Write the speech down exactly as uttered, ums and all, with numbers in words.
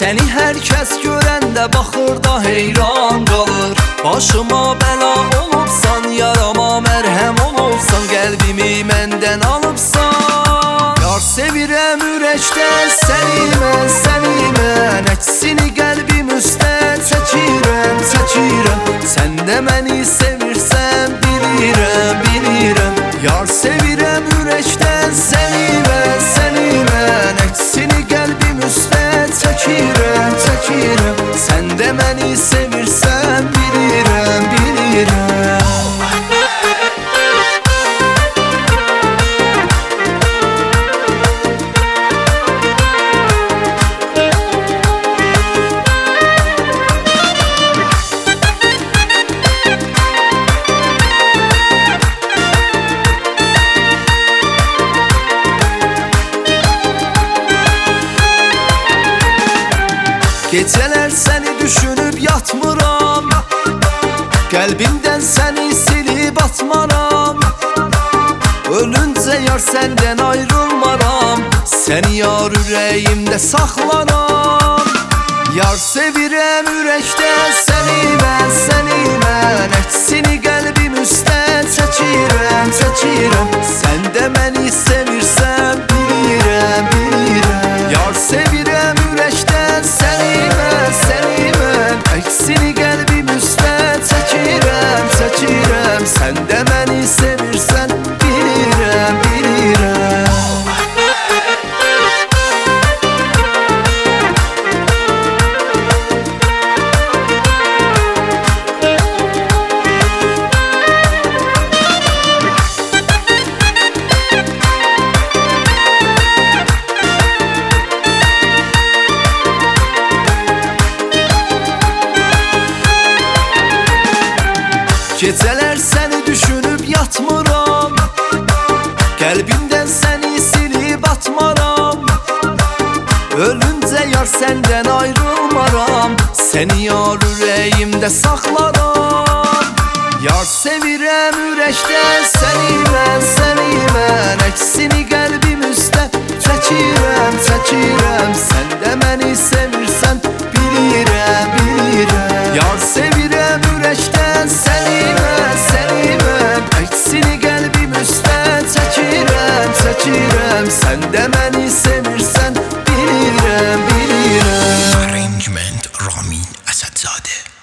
Səni hər kəs görəndə baxır da heyran qalır. Başıma bəla olubsan, yarama mərhəm olubsan, qəlbimi məndən alıbsan. Yar sevirəm ürəkdən səni mən, səni mən, əksini qəlbim üstə çəkirəm, çəkirəm. Sən də məni sevirsən, bilirəm, bilirəm. Yar sevirəm ürəkdən səni mən, səni mən, əksini qəlbim üstə çəkirəm, çəkirəm. Sən də məni sevirsən, bilirəm, bilirəm. Gecələr səni düşünüb yatmıram, qəlbimdən səni silib atmaram. Ölüncə yar səndən ayrılmaram, səni yar ürəyimdə saxlaram. Yar sevirəm ürəkdən səni mən, səni mən, əksini qəlbim üstə çəkirəm, çəkirəm. Sən də məni sevirsən, bilirəm, bilirəm. Yar sevirəm ürəkdən səni mən, səni mən, əksini qəlbim üstə çəkirəm, çəkirəm. Sən də məni sevirsən, bilirəm, bilirəm. Gecələr səni düşünüb yatmıram, qəlbimdən səni silib atmaram. Ölüncə yar səndən ayrılmaram, səni yar ürəyimdə saxlaram. Yar sevirəm ürəkdən səni mən, səni mən, əksini qəlbim üstə çəkirəm, çəkirəm. Sən də məni sevirsən, bilirəm, bilirəm. Yar sevirəm ürəkdən səni mən, səni mən, əksini qəlbim üstə çəkirəm, çəkirəm. Sən də məni sevirsən, bilirəm, bilirəm. Arrangement Ramin Asadzadə.